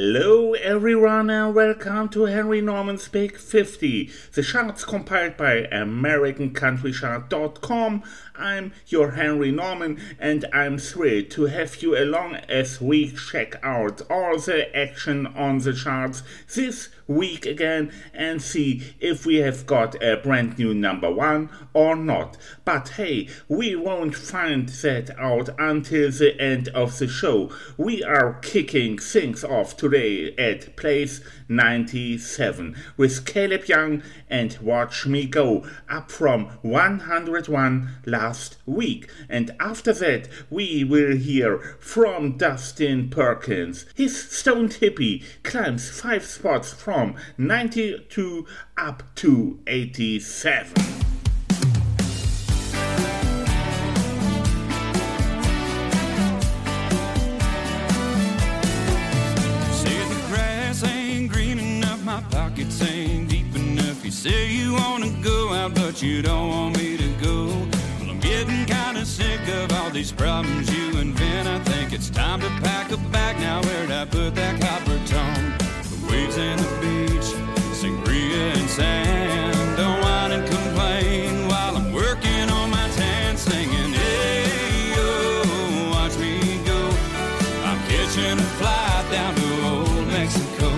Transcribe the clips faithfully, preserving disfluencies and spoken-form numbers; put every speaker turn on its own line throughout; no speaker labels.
Hello everyone and welcome to Henry Norman's Big fifty, the charts compiled by American Country Chart dot com. I'm your Henry Norman and I'm thrilled to have you along as we check out all the action on the charts this week again and see if we have got a brand new number one or not. But hey, we won't find that out until the end of the show. We are kicking things off today at place ninety-seven with Caleb Young and Watch Me Go, up from one hundred one last week. And after that we will hear from Dustin Perkins. His Stoned Hippie climbs five spots from ninety-two up to eighty-seven.
My pockets ain't deep enough. You say you wanna go out, but you don't want me to go. Well, I'm getting kinda sick of all these problems you invent. I think it's time to pack a bag now. Where'd I put that copper tone? The waves and the beach, sangria and sand. Don't whine and complain while I'm working on my tan, singing, hey, yo, watch me go. I'm catching a flight down to old Mexico.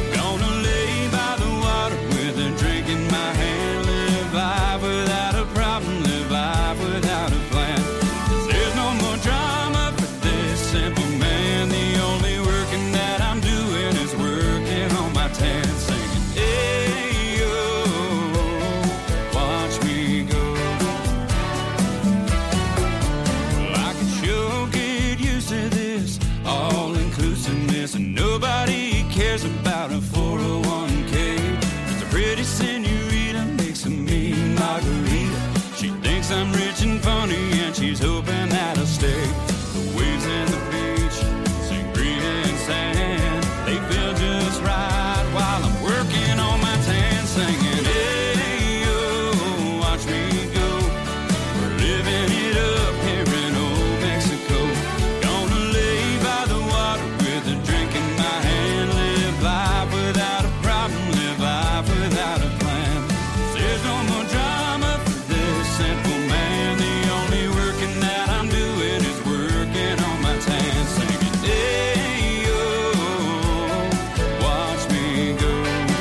About a four oh one k. Just a pretty senorita makes a mean margarita. She thinks I'm rich and funny and she's hoping that I'll stay. The waves and the beach, sangria and sand, they feel just right while I'm working on my tan, singing, hey, yo, watch me go. We're living it up here in old Mexico. Gonna lay by the water with a drink in my hand. Life without a problem, live life without a plan. There's no more drama for this simple man. The only working that I'm doing is working on my tan, singing, hey, yo, watch me go.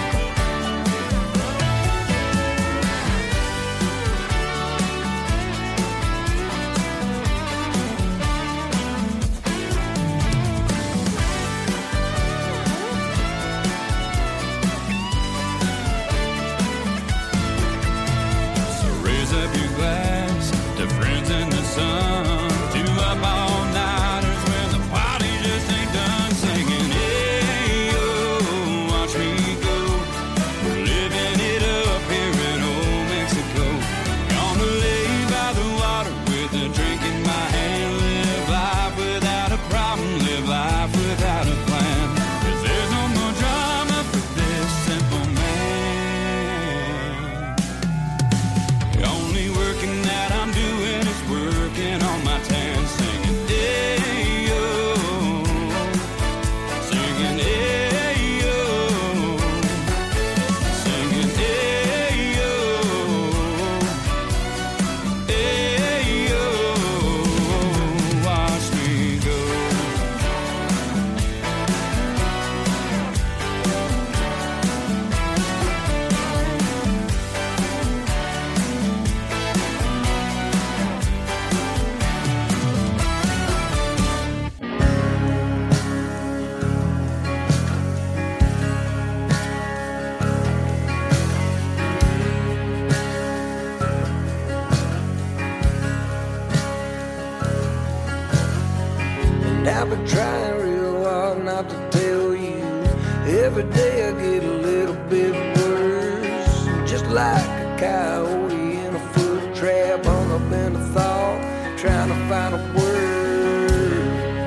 I've been trying real hard not to tell you. Every day I get a little bit worse. Just like a coyote in a foot trap, hung up in a thought, trying to find a word.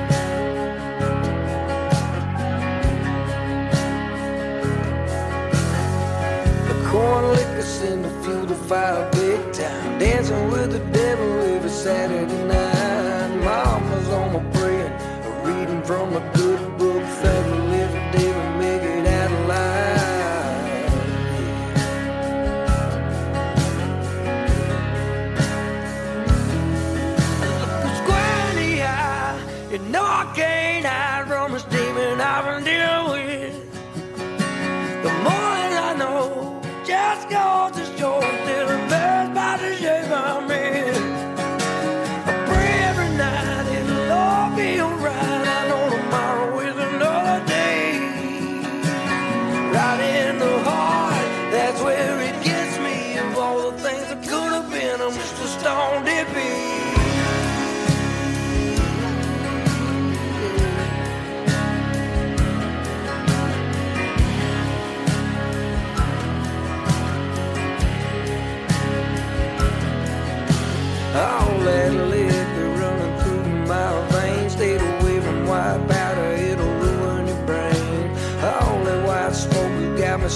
The corn liquor send to fuel the fire big time. Dancing with the devil every Saturday night. Mama's on my praying, reading from a good book, thank the living devil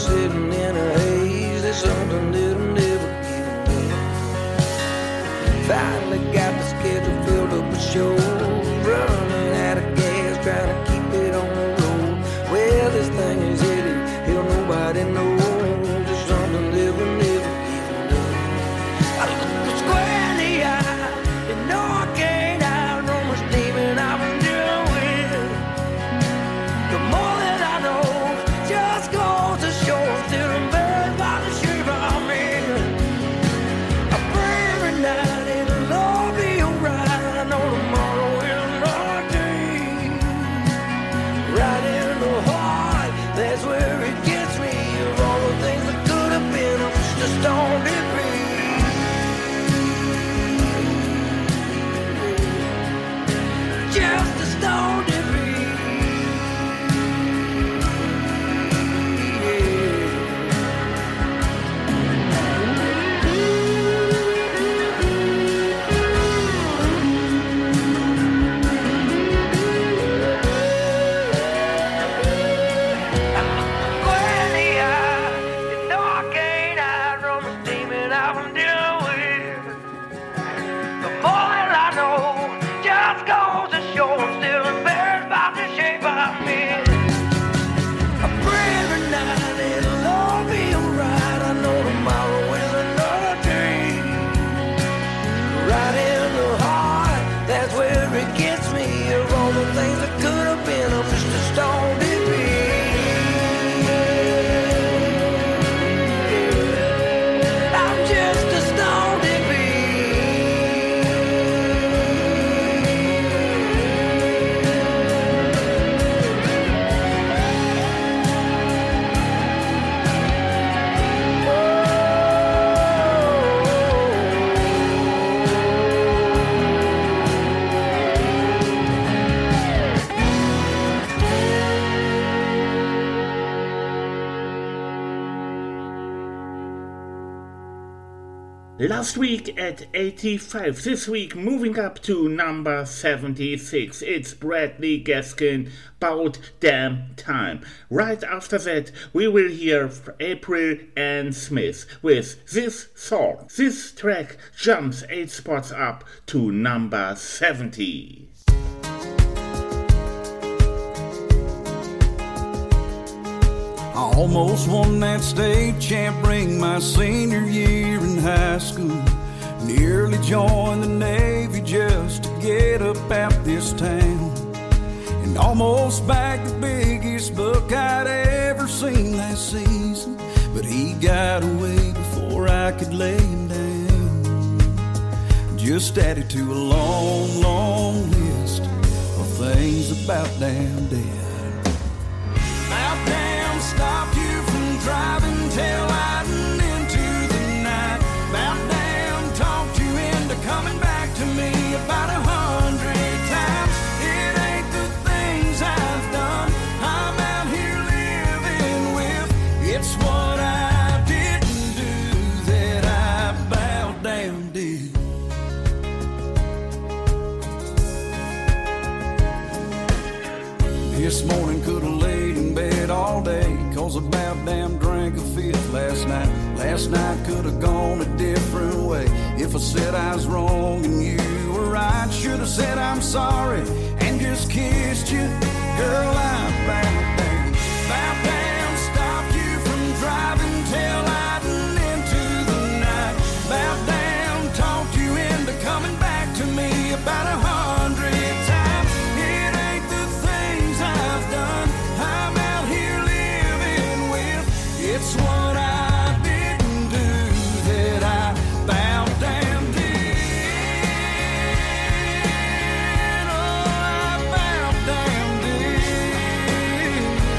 sitting in a haze. There's something that'll never give me. Finally got the schedule filled up with shows, running out of gas, trying to keep it on the road. Where this thing is headed, hell, nobody knows. There's something that'll never give me. I look the square in the eye, and no, I can't hide from this demon I've been dealing with. The more that I know, just goes to show I'm still embarrassed by the shape I'm in. I pray every night it'll all be alright. I know tomorrow is another day. Right in the heart, that's where it gets me. Of all the things that could have been, I'm just a stone degree. Just a stone degree.
Last week at eighty-five, this week moving up to number seventy-six, it's Bradley Gaskin, About Damn Time. Right after that, we will hear April Ann Smith with This Song. This track jumps eight spots up to number seventy.
I almost won that state champ ring my senior year in high school. Nearly joined the Navy just to get up out this town. And almost bagged the biggest buck I'd ever seen last season. But he got away before I could lay him down. Just added to a long, long list of things about damn dead. About damn stopped you from driving till out and into the night. About damn talked you into coming back to me about a hundred times. It ain't the things I've done I'm out here living with. It's what I didn't do that I about damn did. This morning could have laid in bed all day, cause about damn drank a fifth last night. Last night could have gone a different way. If I said I was wrong and you were right, should have said I'm sorry and just kissed you. Girl, I'm about damn, about damn stopped you from driving till out and into the night. About damn talked you into coming back to me about a hundred times. It ain't the things I've done I'm out here living with. It's what I didn't do that I about damn did. Oh, I about damn did.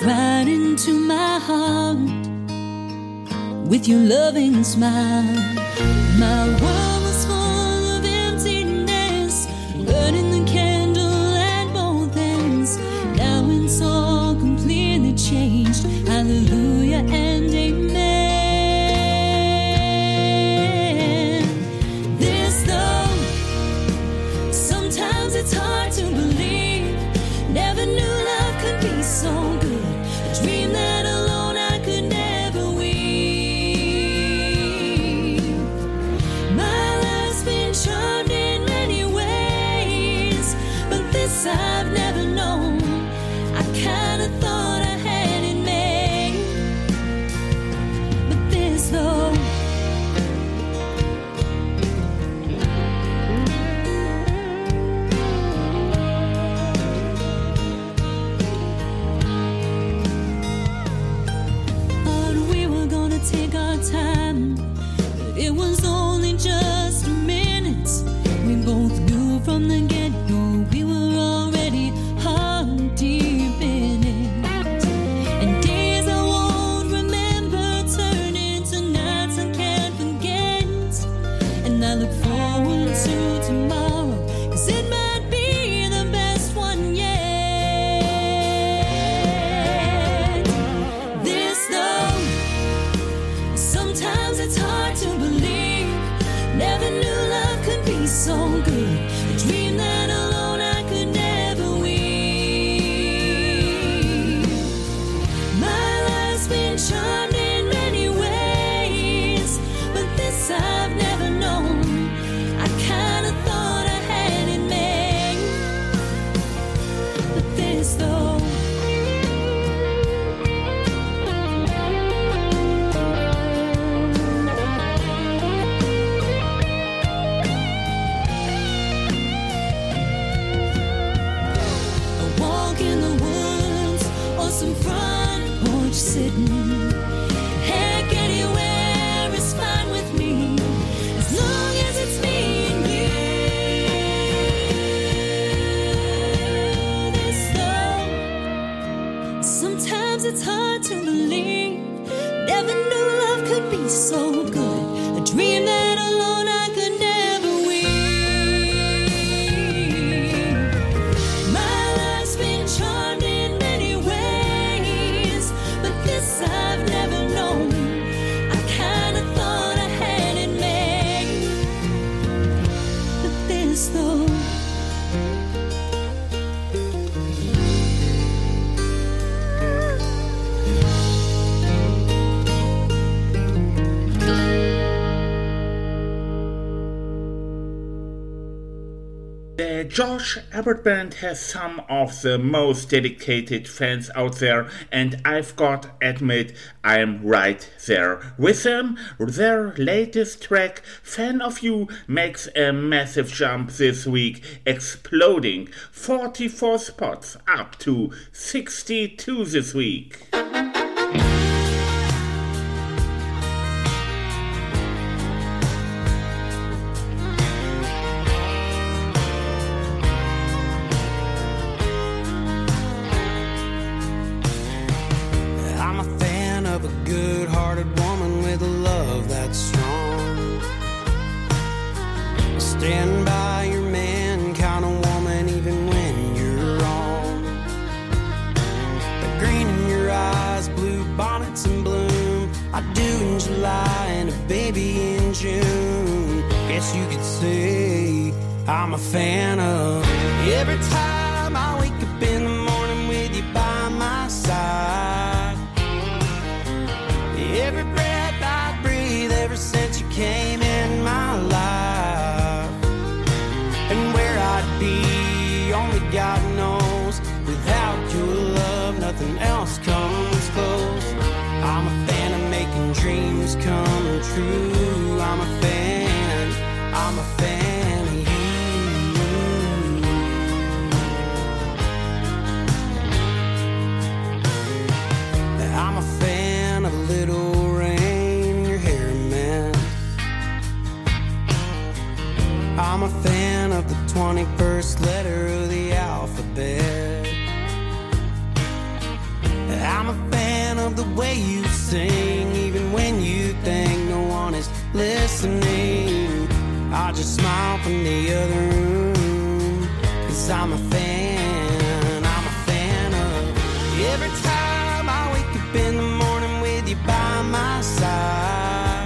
right into my heart with your loving smile. My world was full of emptiness, burning the candle at both ends. Now it's all completely changed. Hallelujah and amen. This love, sometimes it's hard to believe. Never knew love could be so good. A dream that alone I could never weave. My life's been charmed in many ways, but this I've never known. I kinda thought I had it made, but this though, take our time, but it was only just a minute. We both knew from the get-go we were already heart deep in it. And days I won't remember turn into nights I can't forget. And I look forward to tomorrow, 'cause it might be the best one yet. This though, sometimes it's hard to believe. Never knew love could be so good. A dream that alone I could never weave. My life's been charmed in many ways, but this I've never known. I kinda thought I had it made, but this though, some front porch sitting. Heck, anywhere is fine with me, as long as it's me and you. This though, sometimes it's hard to believe. Never knew love could be so good. A dream that alone I could never weave. My life's been charmed in many ways, but this I've never known. I kinda thought I had it made, but this though,
The Josh Abbott Band has some of the most dedicated fans out there, and I've got to admit I'm right there with them. Their latest track, Fan of You, makes a massive jump this week, exploding forty-four spots up to sixty-two this week.
Stand by your man, kind of woman, even when you're wrong. The green in your eyes, blue bonnets in bloom. I do in July and a baby in June. Guess you could say I'm a fan of every time I wake up in the morning with you by my side. Every breath I breathe ever since you came in my life. And where I'd be, only God knows. Without your love, nothing else comes close. I'm a fan of making dreams come true. I'm a fan, I'm a fan of you. I'm a fan of little rain, your hair man. I'm a fan of the twenty-first letter of the alphabet. way you sing, even when you think no one is listening. I just smile from the other room, 'cause I'm a fan, I'm a fan of every time I wake up in the morning with you by my side.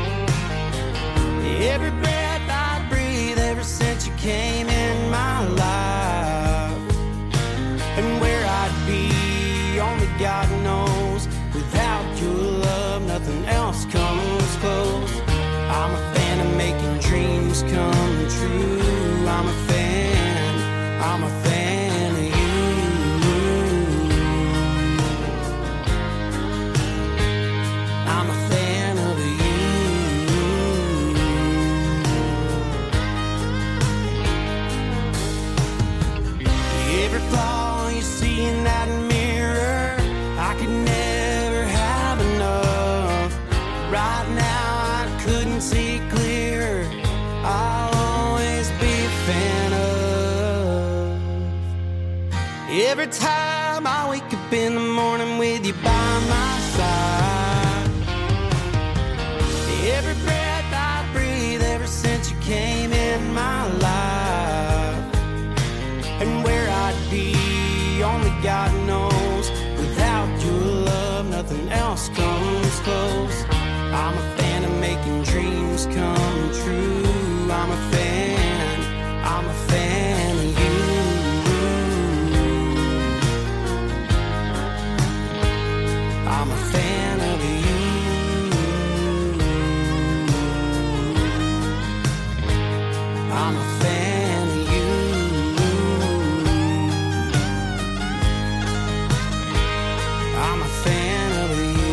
Every breath I breathe ever since you came in my life. And where I'd be, only God knows. Without your love, nothing else comes close. I'm a fan of making dreams come true. I'm a fan, I'm a fan of you. I'm a fan of you. Every flaw you see in that mirror, I could never have enough. Right now I couldn't see clear. I'll always be a fan of. Every time I wake up in the morning with you by my side. Every breath I breathe ever since you came in my life. And where I'd be, only God knows. Without your love, nothing else comes close. I'm a fan of making dreams come true. I'm a fan, I'm a fan of you. I'm a fan of you. I'm a fan of you. I'm a fan of you.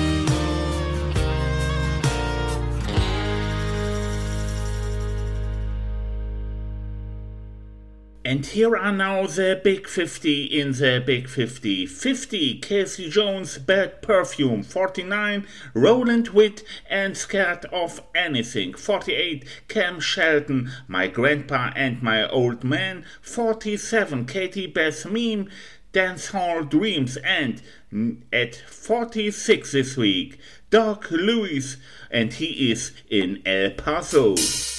And here are now the Big fifty in the Big fifty. fifty, Casey Jones, Bad Perfume. forty-nine, Roland Witt and Scared of Anything. forty-eight, Cam Shelton, My Grandpa and My Old Man. forty-seven, Katie Beth Meme, Dance Hall Dreams. And at forty-six this week, Doc Lewis, and he is in El Paso.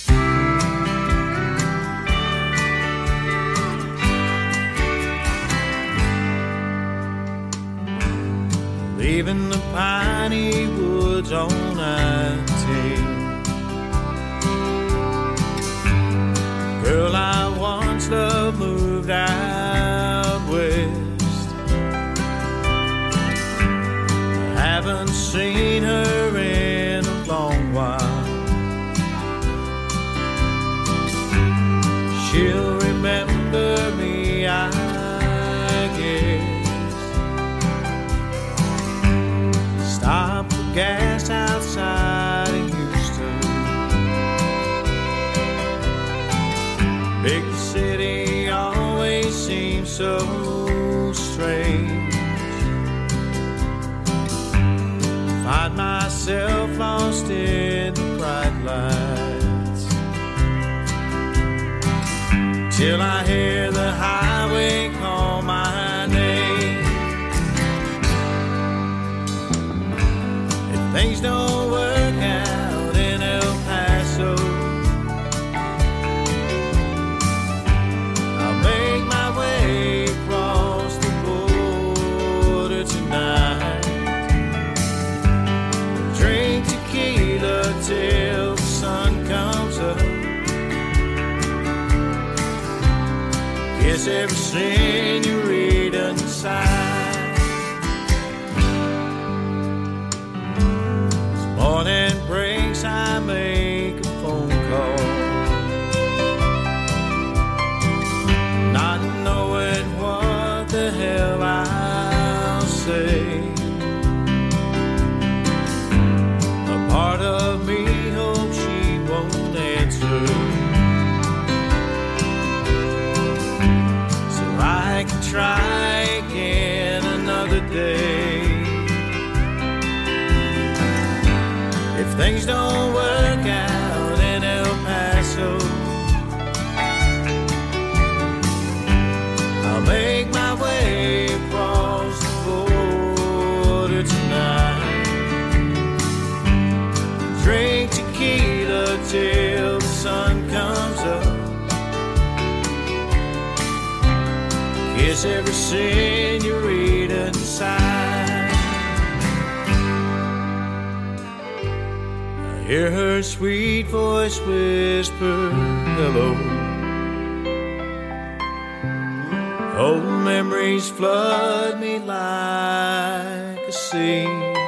Leaving the piney woods on nineteen. Girl I once loved moved out west. Haven't seen her in a long while. She'll remember me, I guess. Stop for gas outside of Houston. Big city always seems so strange. Find myself lost in the bright lights, till I hear the highway call my name. Things don't work out in El Paso, I'll make my way across the border tonight. Drink tequila till the sun comes up. Kiss every senorita inside. Morning breaks, I make a phone call, not knowing what the hell I'll say. A part of me hopes she won't answer, so I can try again another day. If things don't work out in El Paso, I'll make my way across the border tonight. kiss every senorita inside. I hear her sweet voice whisper hello. Old memories flood me like a sea.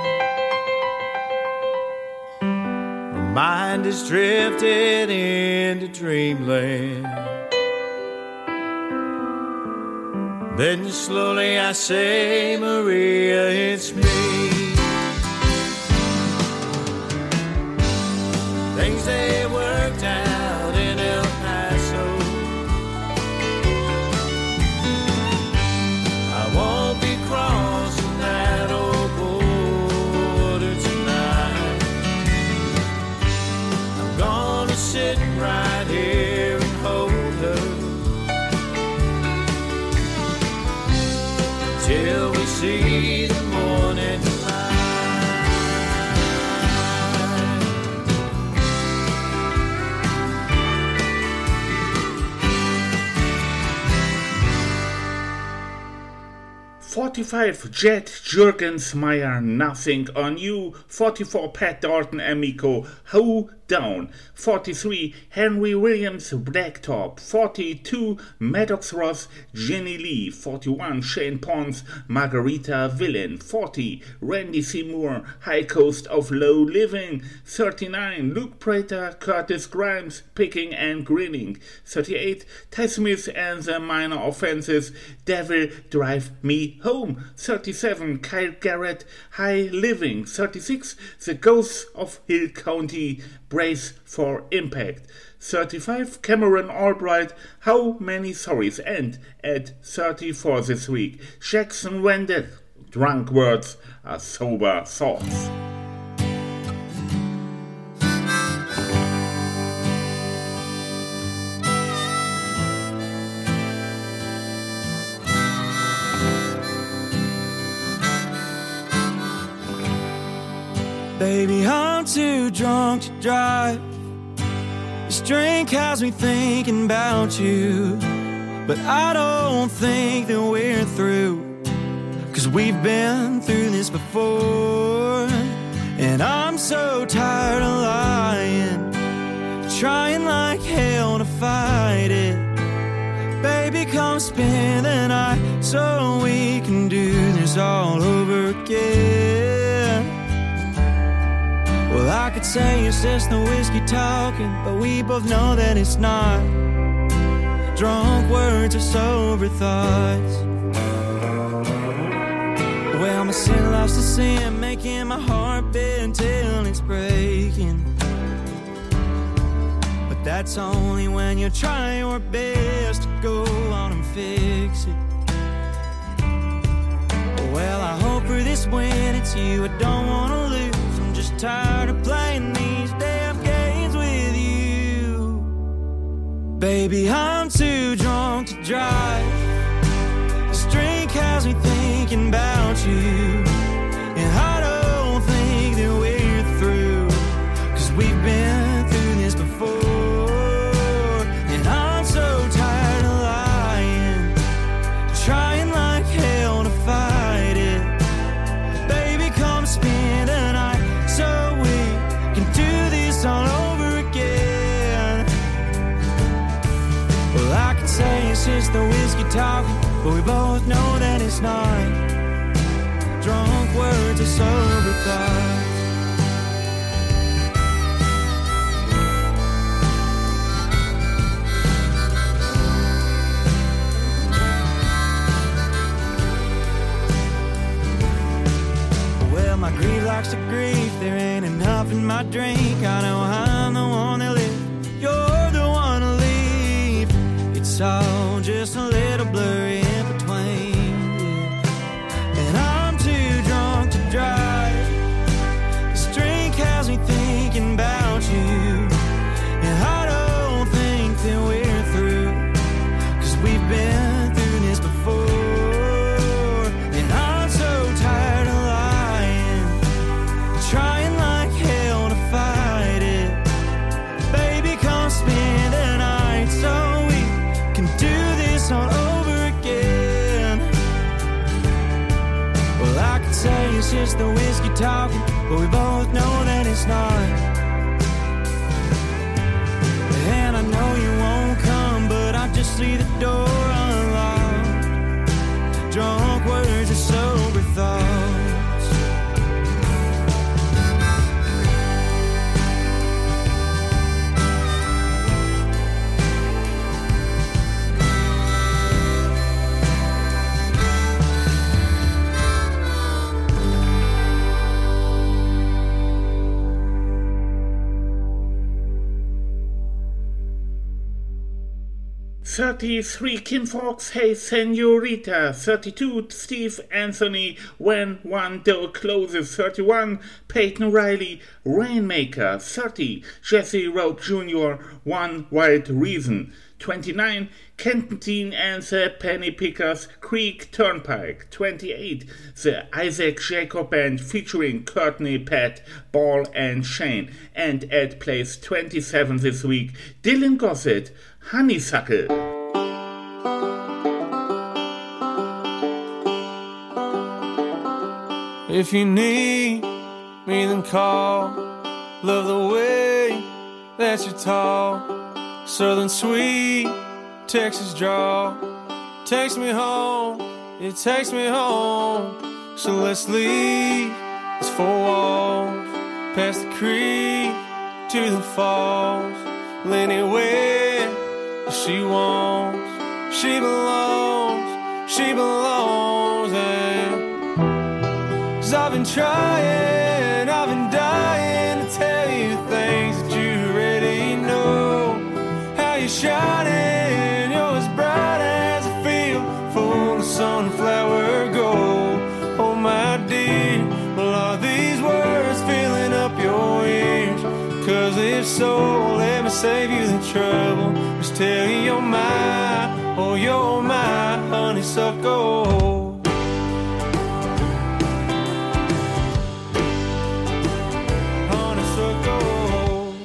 My mind is drifted into dreamland. Then slowly I say, Maria, it's me. Things they worked out in El Paso, I won't be crossing that old border tonight. I'm gonna sit right here and hold her till we see the morning light.
forty-five, Jet Jurgensmeyer, Nothing on You. forty-four, Pat Darton, Amico, How Down. forty-three, Henry Williams, Blacktop. forty-two, Maddox Ross, Ginny Lee. forty-one, Shane Pons, Margarita Villain. forty, Randy Seymour, High Coast of Low Living. thirty-nine, Luke Prater, Curtis Grimes, Picking and Grinning. thirty-eight, Ty Smith and the Minor Offenses, Devil Drive Me Home. thirty-seven, Kyle Garrett, High Living. thirty-six, The Ghosts of Hill County, Brace for Impact. thirty-five, Cameron Albright, How Many Sorries. And at thirty-four this week, Jackson Wendell, Drunk Words Are Sober Thoughts.
Baby, I'm too drunk to drive. This drink has me thinking about you, but I don't think that we're through, 'cause we've been through this before. And I'm so tired of lying, trying like hell to fight it. Baby, come spend the night so we can do this all over again. Well, I could say it's just the whiskey talking, but we both know that it's not. Drunk words are sober thoughts. Well, my sin loves to sin, making my heart beat till it's breaking. But that's only when you try your best to go on and fix it. Well, I hope for this win it's you I don't want to lose. I'm just tired of playing these damn games with you. Baby, I'm too drunk to drive. This drink has me thinking about you, and I don't think that we're through, 'cause we've been through this before. And I'm so tired of lying, trying like hell to fight it. Baby, come spend a night so we can do this all over again. Well, I can say it's just the whiskey talking, but we both know that it's not. Drunk words are sober thoughts. Well, my grief likes to grief, there ain't enough in my drink. I know I'm the one that lives, you're the one to leave. It's all just a little blurry in between, yeah. And I'm too drunk to drive. This drink has me thinking about you, and I don't think that we're through, 'cause we've been through this before. And I'm so tired of lying, trying like hell to fight it. Baby, come spend the night so we can do this all over again. just the whiskey talking, but we both know that it's not. And I know you won't come, but I just see the door unlocked. Drunk words and sober thoughts.
thirty-three Kinfolks, Hey Senorita. Thirty-two Steve Anthony, When One Door Closes. Thirty-one Peyton Riley, Rainmaker. Thirty Jesse Rope Junior, One Wild Reason. Twenty-nine Kenton and the Penny Pickers, Creek Turnpike. Twenty-eight The Isaac Jacob Band featuring Courtney, Pat, Ball and Shane. And at place twenty-seven this week, Dylan Gossett, Honeysuckle.
If you need me, then call. Love the way that you talk. Southern sweet, Texas draw. Takes me home, it takes me home. So let's leave these four walls, past the creek to the falls. Anywhere she wants, she belongs, she belongs. And 'cause I've been trying, I've been dying to tell you things that you already know. How you're shining, you're as bright as a field full of sunflower gold. Oh my dear, well are these words filling up your ears? 'Cause if so, let me save you the trouble. Just tell you you're my, oh you're my honeysuckle. Honeysuckle.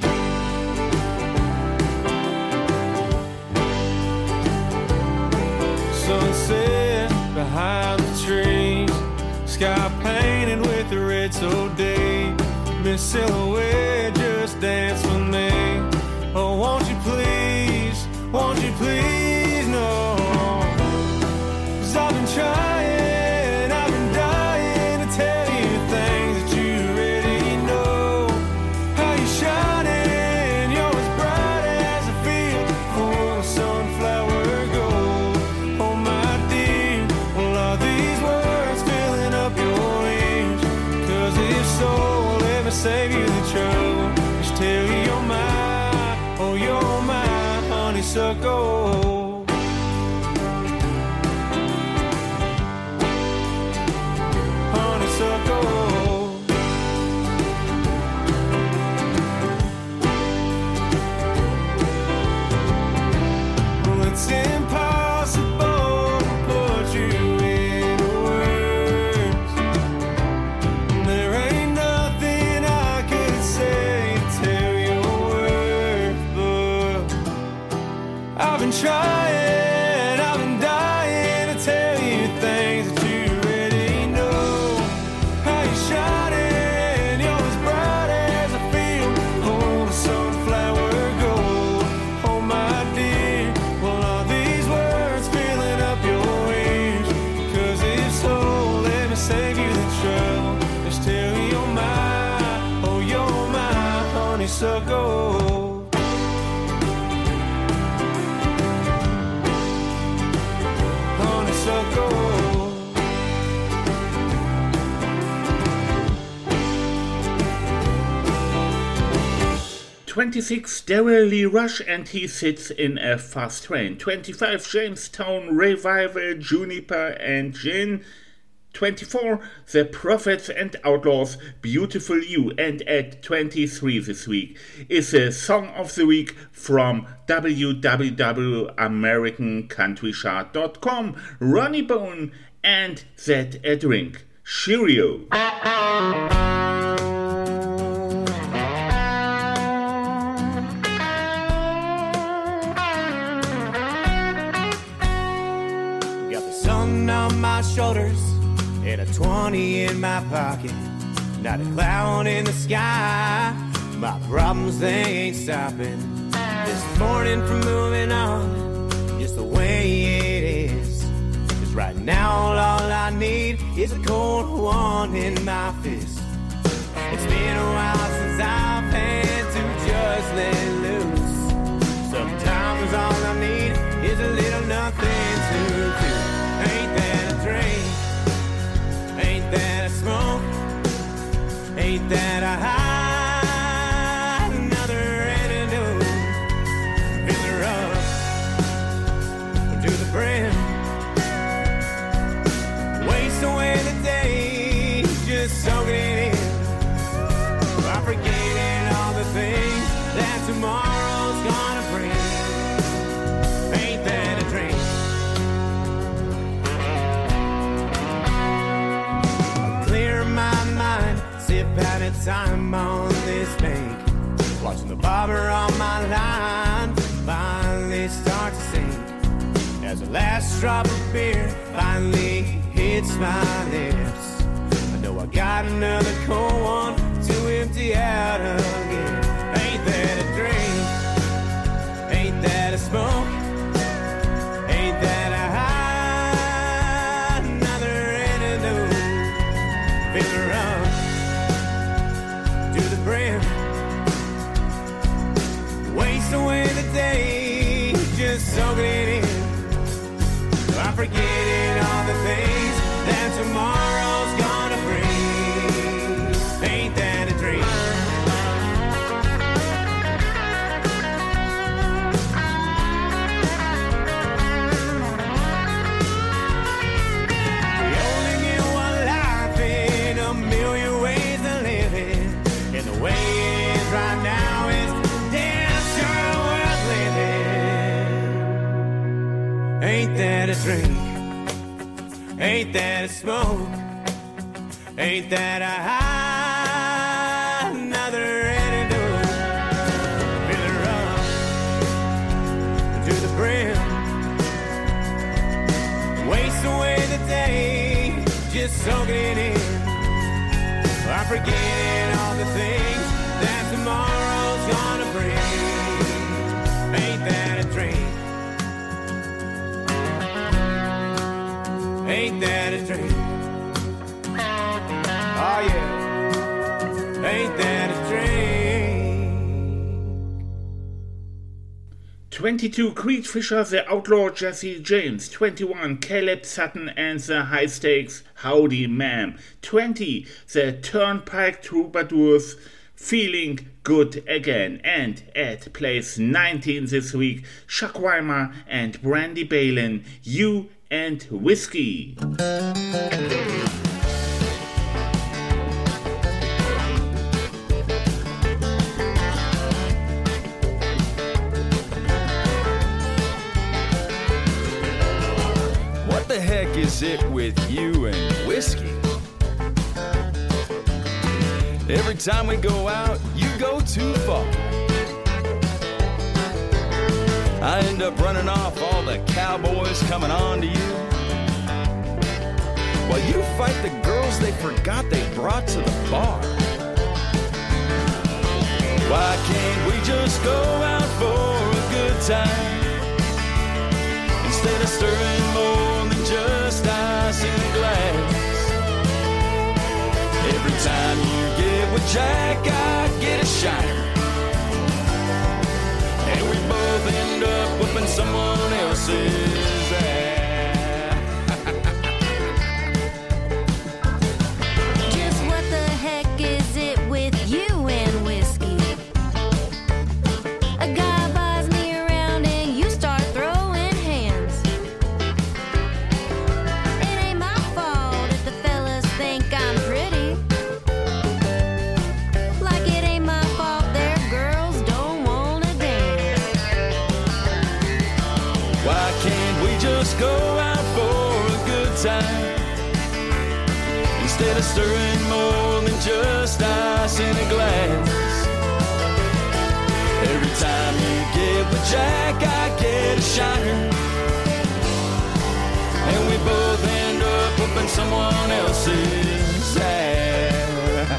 Sunset behind the trees, sky painted with the red so deep. Miss Silhouette, just dance with me. Oh, won't you please, won't you please, no. 'Cause I've been trying, I've been dying to tell you things that you already know. How you shining, you're as bright as a field full of sunflower gold. Oh my dear, well are these words filling up your ears? 'Cause if so, let me save you the trouble. Just tell you you're my, oh you're my honeysuckle. Honeysuckle. Well it's impossible to put you into words. There ain't nothing I could say to tell your worth, but I've been trying, I've been dying to tell you things that you already know. How you shining, you're as bright as a field full of sunflower gold. Oh my dear, well are these words filling up your ears? 'Cause if so, let me save you the trouble. Just tell you you're my, oh you're my honeysuckle. Honeysuckle.
twenty-six Daryl Lee Rush, and he sits in a fast train. twenty-five Jamestown Revival, Juniper and Gin. twenty-four The Prophets and Outlaws, Beautiful You. And at twenty-three this week is a Song of the Week from w w w dot american country chart dot com. Ronnie Bone and That a Drink. Cheerio.
Got the sun on my shoulders and a
twenty in my pocket, not a cloud in the sky. My problems, they ain't stopping this morning from moving on, just the way it is. Cause right now all I need is a cold one in my fist. It's been a while since I've had to just let loose. Sometimes all I need is a little nothing to do. Ain't that a drink? Ain't that a smoke? Ain't that a high? Another antidote. Fill her up to the brim. Waste away the day, just soaking it in. I'm forgetting all the things that tomorrow's gonna bring. Ain't that a drink? I'll clear my mind, sip out of time on this bank, watching the bobber on my line finally start to sink. As the last drop of beer finally hits my lips, I know I got another cold one to empty out again. Ain't that a drink? Ain't that a smoke? Ain't that a high? Another antidote. Fill her up to the brim. Waste away the day, just soaking it in. I'm forgetting all the things that tomorrow's gonna bring. Ain't that a dream? We only get one life in a million ways to live it, and the way it is right now is damn sure worth living. Ain't that a drink? Ain't that a smoke? Ain't that a high? Another antidote. Fill her up to the brim. Waste away the day, just soaking it in. I'm forgetting all the things that tomorrow's gonna bring. Ain't that a drink? Ain't that a drink? Oh yeah. Ain't that a drink?
twenty-two, Creed Fisher, The Outlaw Jesse James. twenty-one, Caleb Sutton and the High Stakes, Howdy Ma'am. twenty, The Turnpike Troubadours, Feeling Good Again. And at place nineteen this week, Chuck Weimer and Brandy Balin, You and Whiskey.
What the heck is it with you and whiskey? Every time we go out, you go too far. I end up running off all the cowboys coming on to you, while you fight the girls they forgot they brought to the bar. Why can't we just go out for a good time, instead of stirring more than just ice in a glass? Every time you get with Jack, I get a shiner, and we both end up whooping someone else's ass.
Just what the heck is it with you and whiskey? A guy buys me around and you start throwing hands. It ain't my fault if the fellas think I'm pretty, like it ain't my fault their girls don't wanna dance.
Why can't we just go out for a good time, instead of stirring more than just ice in a glass? Every time you get with Jack, I get a shiner, and we both end up whooping whipping someone else's ass.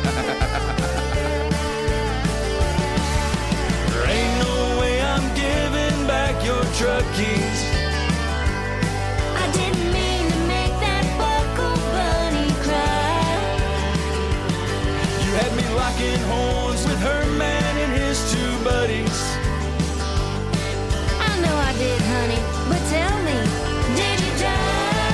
There ain't no way I'm giving back your truck keys.
I didn't mean to make that buckle bunny cry.
You had me locking horns with her man and his two buddies.
I know I did, honey, but tell me, did you die?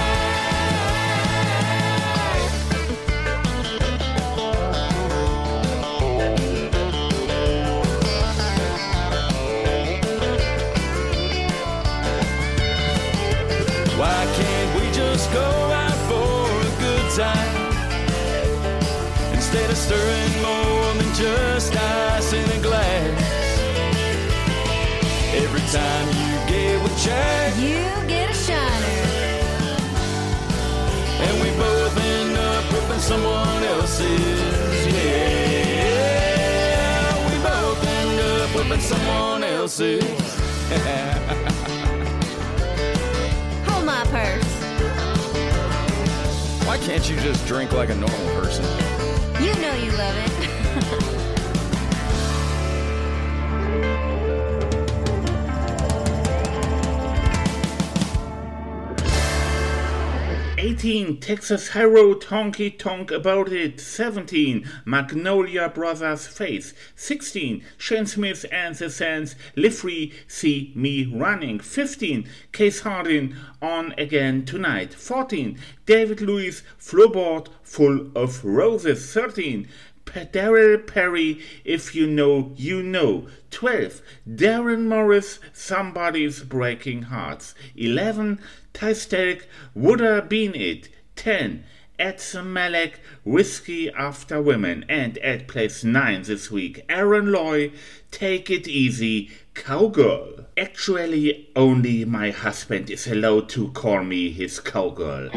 Why can't we just go out for a good time instead of stirring more than just ice in a glass? Every time you gave a check,
You get a shiner.
and we both end up ripping someone else's. Yeah, we both end up ripping someone else's.
Hold my purse.
Why can't you just drink like a normal person?
You know you love it.
eighteen, Texas High Road, Honky Tonk About It. seventeen, Magnolia Brothers Face. sixteen, Shane Smith and the Sands, Live Free, See Me Running. fifteen, Case Hardin, On Again Tonight. fourteen, David Lewis, Floorboard Full of Roses. thirteen, Daryl Perry, If You Know, You Know. twelve, Darren Morris, Somebody's Breaking Hearts. eleven, Ty Stelk, Woulda Been It. ten, Edson Malek, Whiskey After Women. And at place nine this week, Aaron Loy, Take It Easy, Cowgirl. Actually, only my husband is allowed to call me his cowgirl.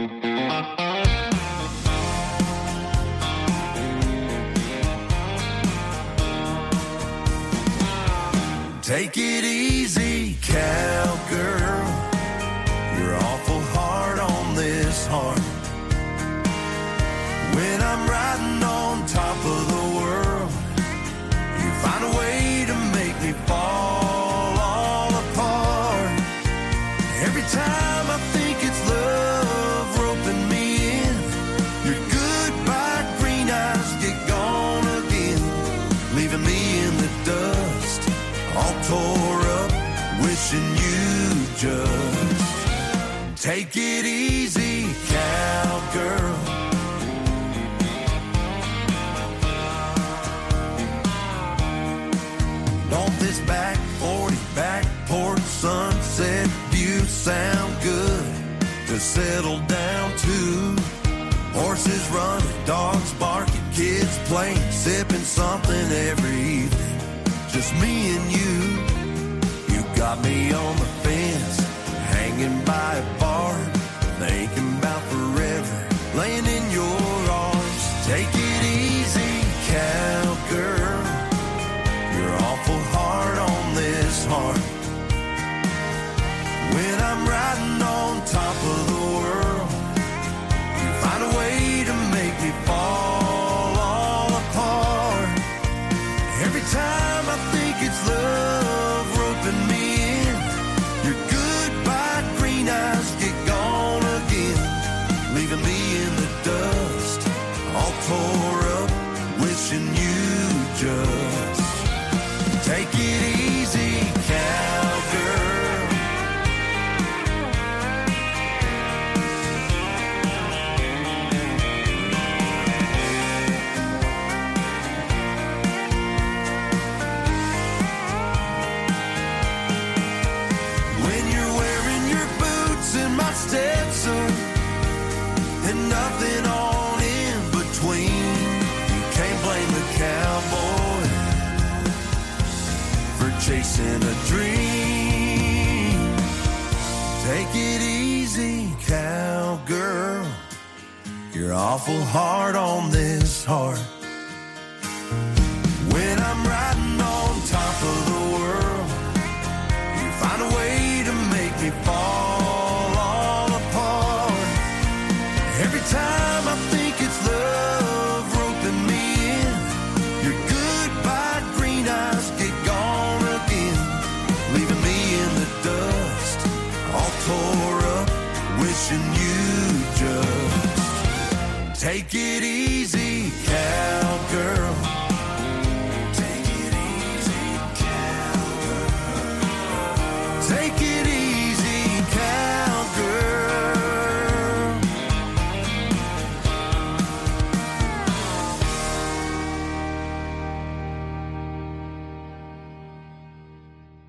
Take it easy, cowgirl. You're awful hard on this heart. When I'm riding on top of the world, you find a way to make me fall all apart. Every time I think it's love roping me in, your goodbye green eyes get gone again, leaving me in the dust, all tore up, wishing you just take it easy, cowgirl. Don't this back forty back porch sunset view sound good to settle down to? Horses running, dogs barking, kids playing, sipping something every evening. Just me and you. You got me on the fence, hanging by a bar, thinking about forever, laying in your arms. Take it easy, cowgirl. You're awful hard on this heart. When I'm riding on top of the world, you find a way to make me fall all apart. Every time I think it's love roping me in, your goodbye green eyes get gone again, leaving me in the dust, all tore up, wishing you just take it easy, cowgirl. When you're wearing your boots and my Stetson and nothing on in between, you can't blame the cowboy for chasing a dream. Take it easy, cowgirl. You're awful hard on this heart. When I'm riding on top of the world, you find a way to make me fall all apart. Every time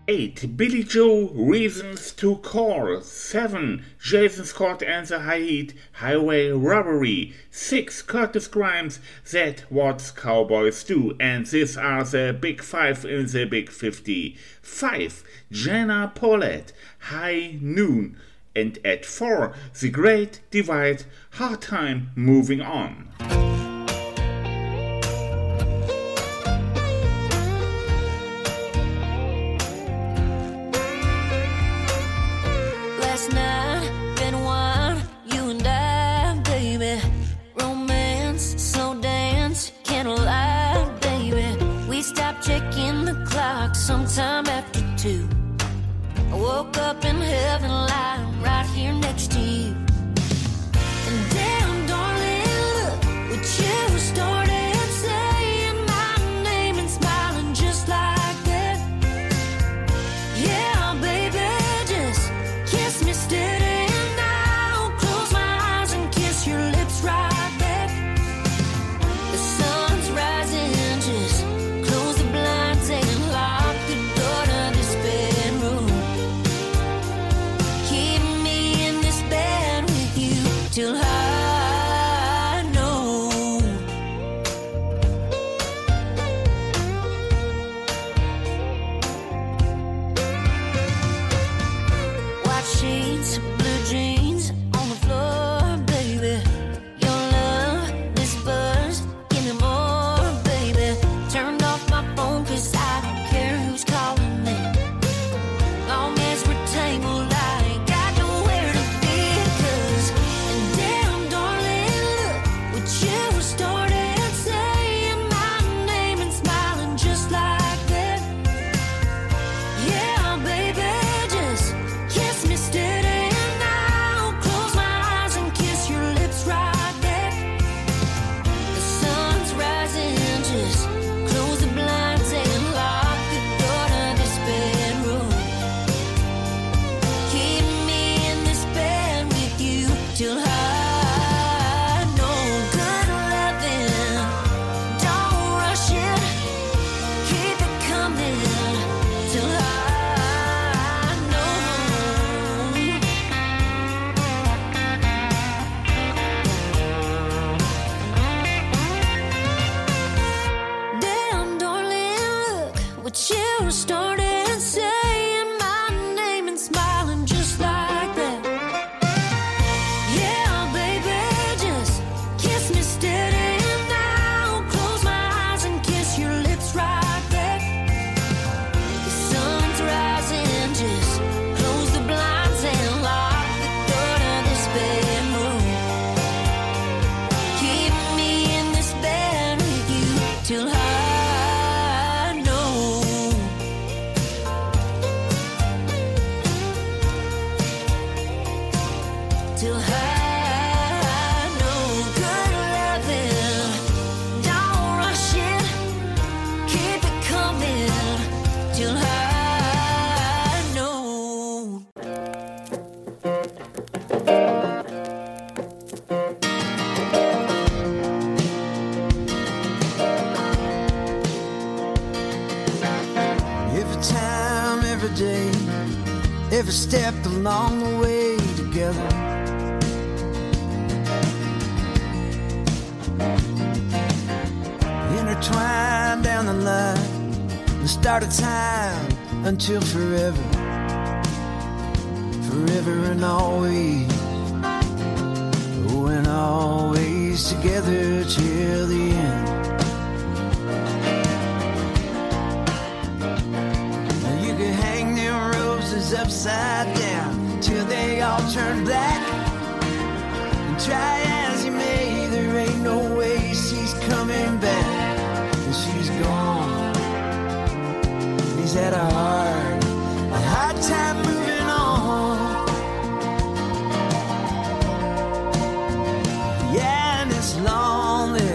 eight. Billy Joe, Reasons to Call. seven. Jason Scott and the High Heat, Highway Robbery. six. Curtis Grimes, That What Cowboys Do. And these are the big five in the big fifty. five. Jenna Paulette, High Noon. And at four, The Great Divide, Hard Time Moving On.
Last night, red wine, you and I, baby. Romance, slow dance, candlelight, baby. We stopped checking the clock sometime after two. I woke up in heaven lying right here next to you. And damn, darling, look what you started saying my name and smiling just like that. Yeah, baby, just kiss me steady now. Close my eyes and kiss your lips right back. The sun's rising, just close the blinds and lock the door to this bedroom. Keep me in this bed with you till I know. White sheets, blue jeans on the floor, baby. Your love, this buzz, give me more, baby. Turned off my phone 'cause I don't care who's calling me. Long as we're tangled, I ain't got nowhere to be. 'Cause, and damn, darling, look what you started saying my name and smiling just like that. Yeah, baby, just kiss me steady now. Close my eyes and kiss your lips right back. The sun's rising, just close the blinds and lock the door to this bedroom. Keep me in this bed with you till I know. Good loving, don't rush it. Keep it coming till I know. Damn, darling, look what you started saying my name and smiling just like that. Yeah, baby, just kiss me steady now. Close my eyes and kiss your lips right back. The sun's rising, just close the blinds and lock the door to this bedroom. Keep me in this bed with you till I know. Till I know. Good loving, don't rush it. Keep it coming till I know.
Every time, every day, every step along the way together. Intertwined down the line, the start of time until forever. Forever and always, oh, and always together till the end. Now you can hang them roses upside down till they all turn black. And try as you may, there ain't no way she's coming back. And she's gone. He's had a hard, a hard time moving on. Yeah, and it's lonely,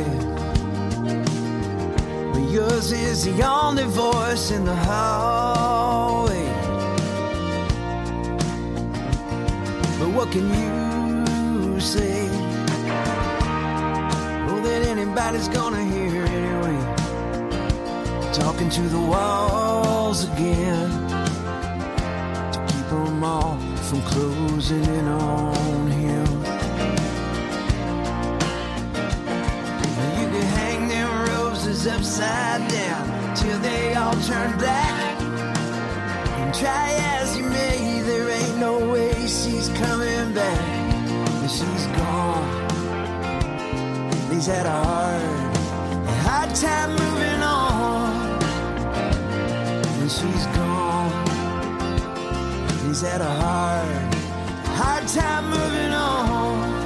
but yours is the only voice in the hallway. But what can you say? Oh, that anybody's gonna hear anyway. Talking to the walls again. all from closing in on him. You can hang them roses upside down till they all turn black. And try as you may, there ain't no way she's coming back. And she's gone. He's had a hard, a hard time moving on. And she's gone. He's had a hard, hard time moving on.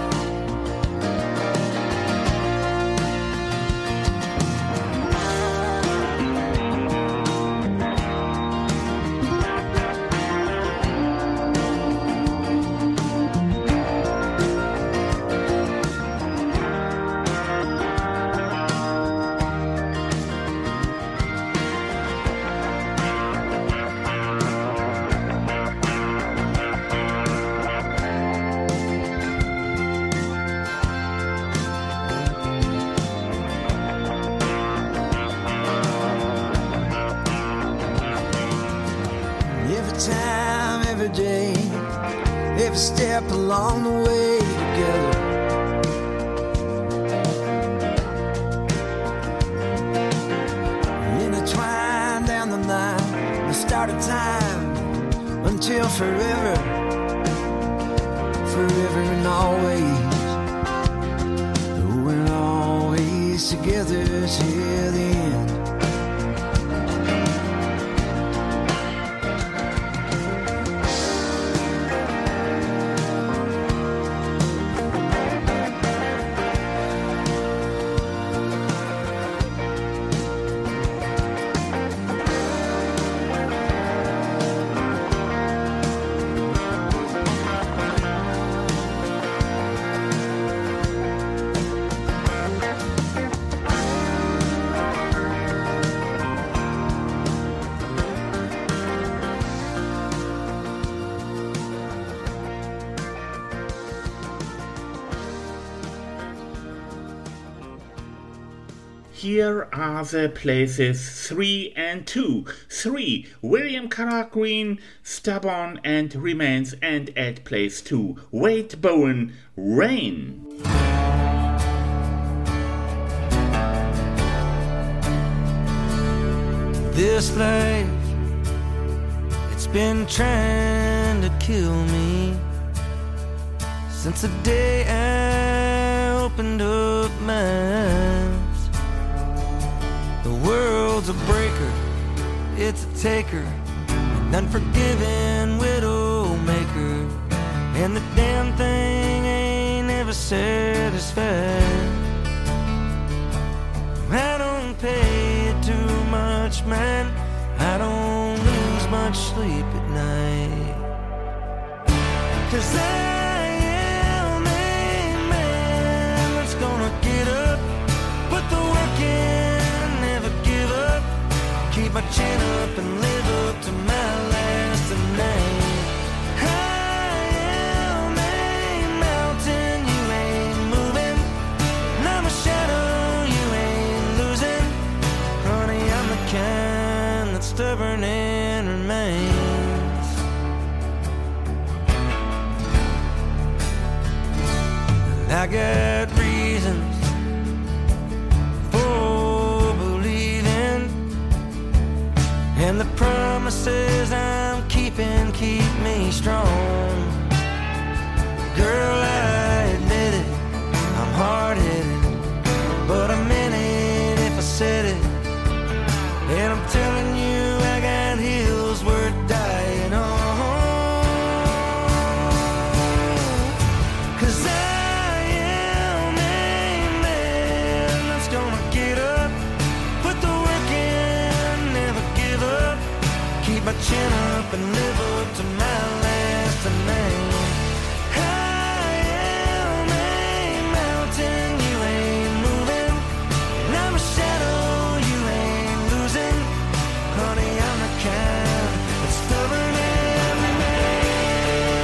Day, every step along the way together. Intertwined down the line, the start of time until forever, forever and always. Though we're always together till the end.
Here are the places three and two. three. William Carroll Green, Stubborn and Remains, and at place two, Wade Bowen, Rain.
This life, it's been trying to kill me since the day I opened up my eyes. The world's a breaker, it's a taker, an unforgiving widow maker, and the damn thing ain't ever satisfied. I don't pay it too much mind, I don't lose much sleep at night, 'cause I am a man that's gonna get up, put the work in, keep my chin up and live up to my last name. I am a mountain, you ain't moving, and I'm a shadow, you ain't losing. Honey, I'm the kind that's stubborn and remains. And I got reasons and the promises I'm keeping keep me strong. Girl, I admit it, I'm hard-headed, but I meant it if I said it. And I'm telling you, I got hills worth dying on. 'Cause I am a man that's gonna get up, put the work in, never give up, keep my chin up and live up to my last name. I am a mountain, you ain't moving, and I'm a shadow, you ain't losing. Honey, I'm the kind that's stubborn and remains.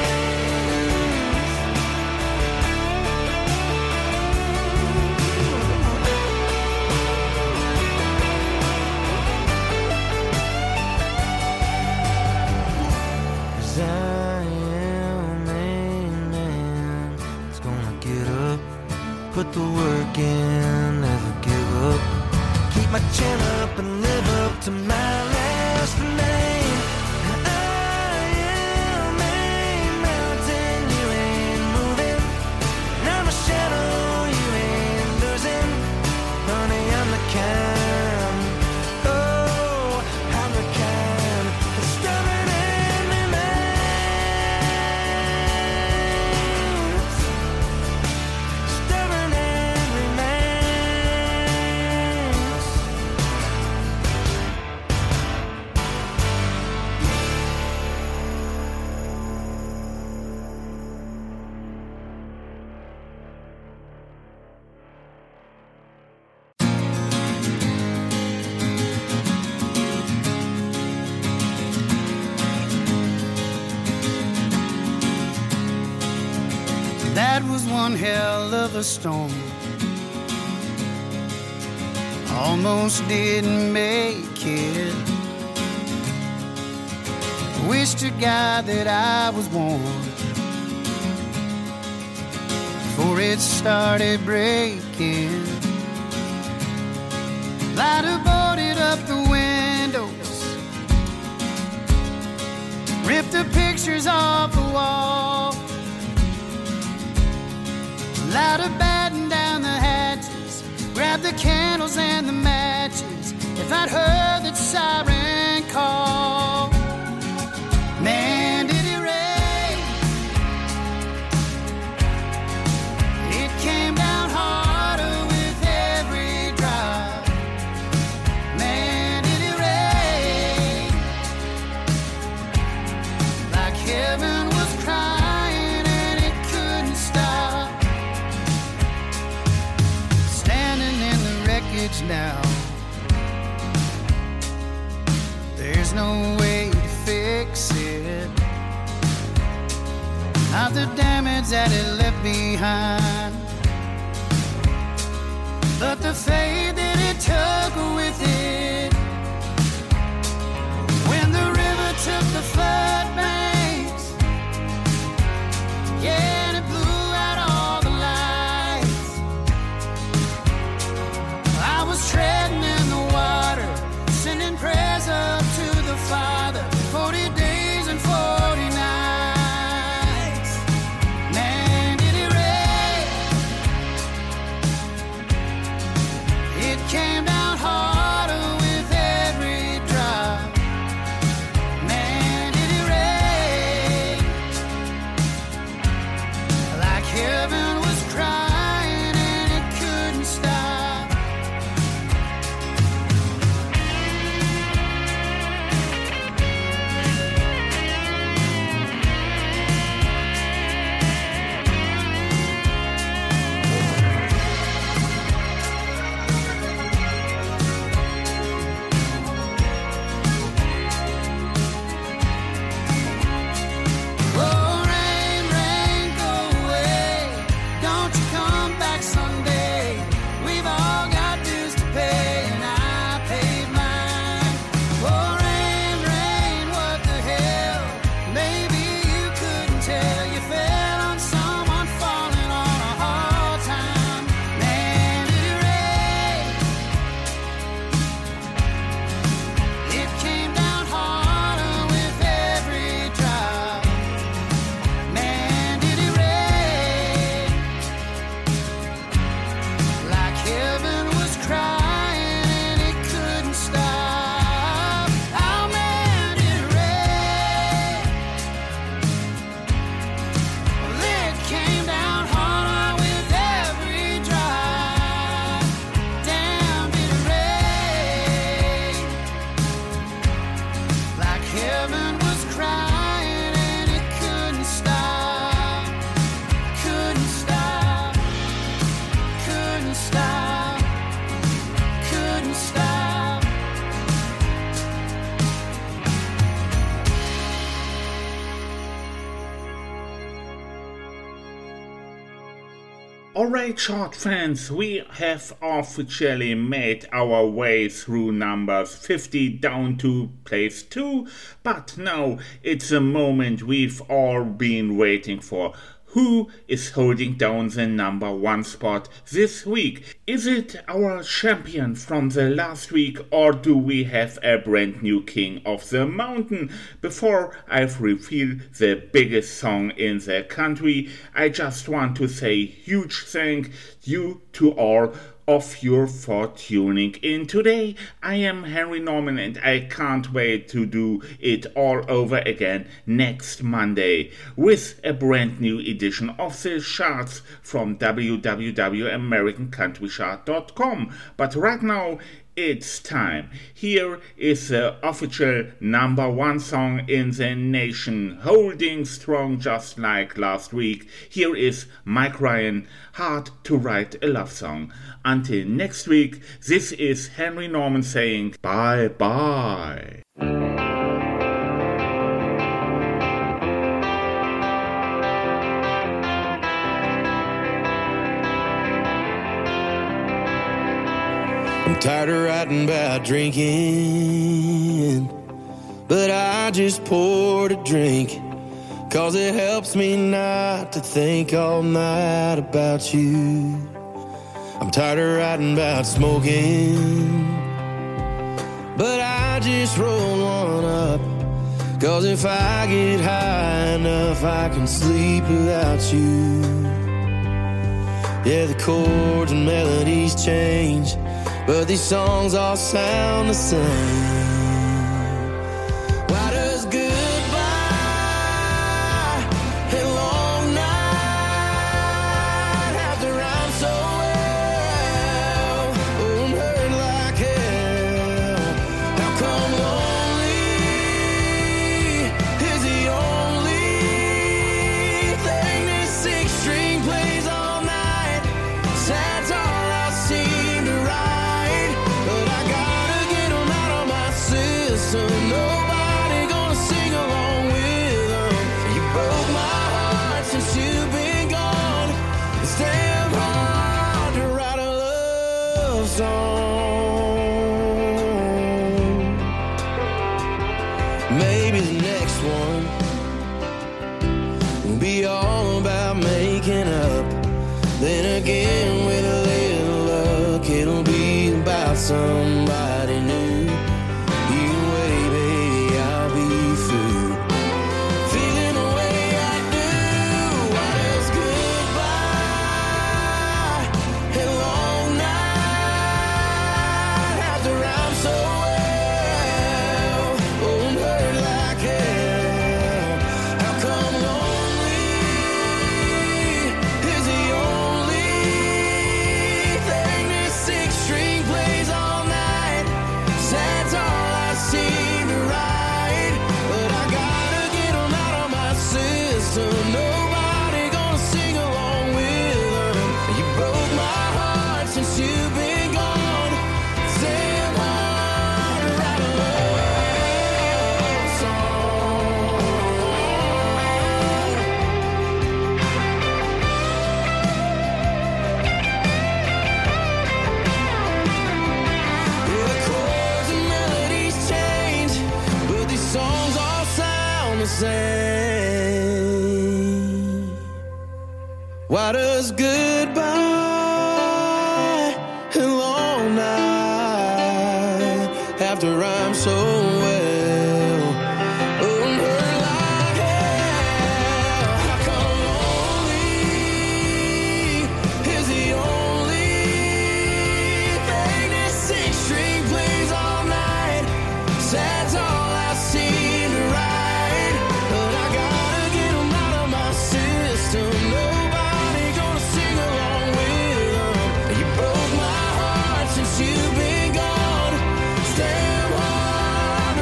chin up and live up to my last name. I am a mountain, you ain't moving, and I'm a shadow you ain't losing. Honey, I'm the kind, oh, I'm the kind that's stubborn and remains, stubborn and remains.
That was one hell of a storm. Almost didn't make it. Wish to God that I was warm before it started breaking. Lighter boarded up the windows, ripped the pictures off the wall. Louder batten down the hatches, grab the candles and the matches. If I'd heard that siren call, man, did it rain? It came down harder with every drop. Man, did it rain? Like heaven was crying and it couldn't stop. Now there's no way to fix it, not the damage that it left behind, but the faith that it took with it. When the river took the floodbanks, yeah, and it blew out all the lights. I was treading in the water, sending prayers up to the Father. Forty days and forty nights. Man, did it rain? It came down harder with every drop. Man, did it rain? Like heaven was crying and it couldn't stop.
Alright, chart fans, we have officially made our way through numbers fifty down to place two, but now it's a moment we've all been waiting for. Who is holding down the number one spot this week? Is it our champion from the last week, or do we have a brand new king of the mountain? Before I reveal the biggest song in the country, I just want to say huge thank you to all of you for tuning in today. I am Henry Norman and I can't wait to do it all over again next Monday with a brand new edition of the charts from w w w dot american country chart dot com. But right now it's time. Here is the official number one song in the nation, holding strong just like last week. Here is Mike Ryan, Hard to Write a Love Song. Until next week, this is Henry Norman saying bye-bye.
I'm tired of writing about drinking, but I just poured a drink, 'cause it helps me not to think all night about you. I'm tired of writing about smoking, but I just roll one up, 'cause if I get high enough I can sleep without you. Yeah, the chords and melodies change, but these songs all sound the same. Why does goodbye and long night have to rhyme so well? Oh, and hurt like hell. How come lonely is the only thing this six-string plays all night? That's all I seem to write. Nobody gonna sing along with them. You broke my heart since you've been gone. It's damn hard to write a love song. Maybe the next one will be all about making up. Then again, with a little luck, it'll be about somebody new. Why does goodbye and long night have to rhyme so well? Oh, and hurt like hell. How come lonely is the only thing this six-string plays all night? That's all I seem to write, but I gotta get them out of my system. Nobody gonna sing along with them. You broke my heart since you've been gone. It's damn hard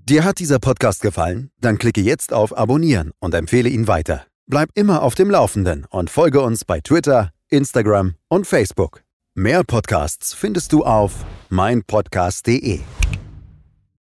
Dir hat dieser Podcast gefallen? Dann klicke jetzt auf Abonnieren und empfehle ihn weiter. Bleib immer auf dem Laufenden und folge uns bei Twitter, Instagram und Facebook. Mehr Podcasts findest du auf meinpodcast punkt de.